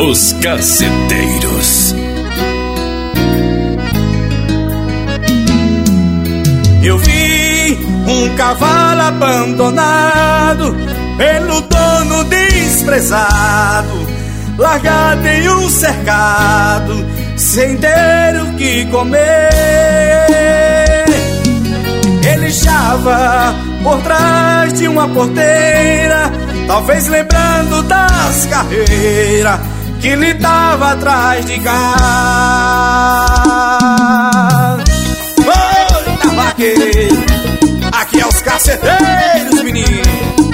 Os Caceteiros. Eu vi um cavalo abandonado pelo dono desprezado, largado em um cercado, sem ter o que comer. Ele estava por trás de uma porteira, talvez lembrando das carreiras que lhe dava atrás de gás. Oi, cavaqueiro, aqui é os caceteiros, menino.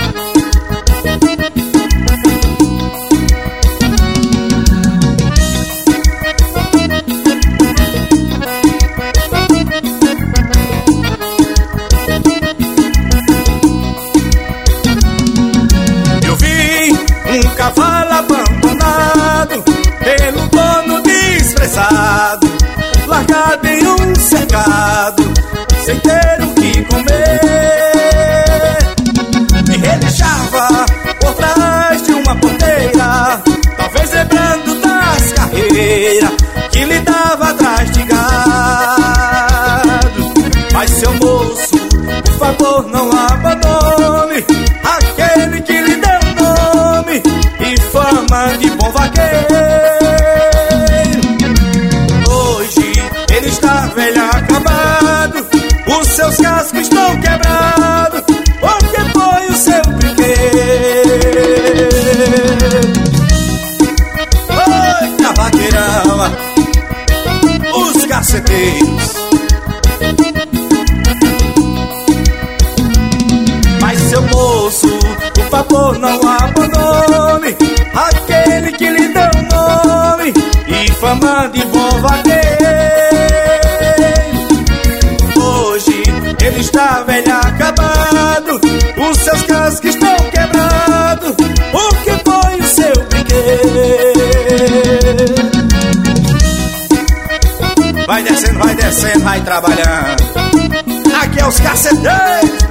Um cavalo abandonado pelo dono desprezado, largado em um cercado, sem ter o que comer. E relixava por trás de uma porteira, talvez lembrando das carreiras que lhe dava atrás de gado. Mas seu moço, por favor, não abandone aquele que lhe deu nome e fama de bom vaqueiro. Hoje ele está velho acabado, os seus cascos estão quebrados, porque foi o seu brinquedo. Oi, cavaqueirão, os caceteiros. Mas seu moço, por favor, não abandone aquele que lhe deu nome e fama de bom vaqueiro. Hoje ele está velho acabado, os seus cascos estão quebrados, porque foi o seu brinquedo. Vai descendo, vai trabalhando. Aqui é os caceteiros.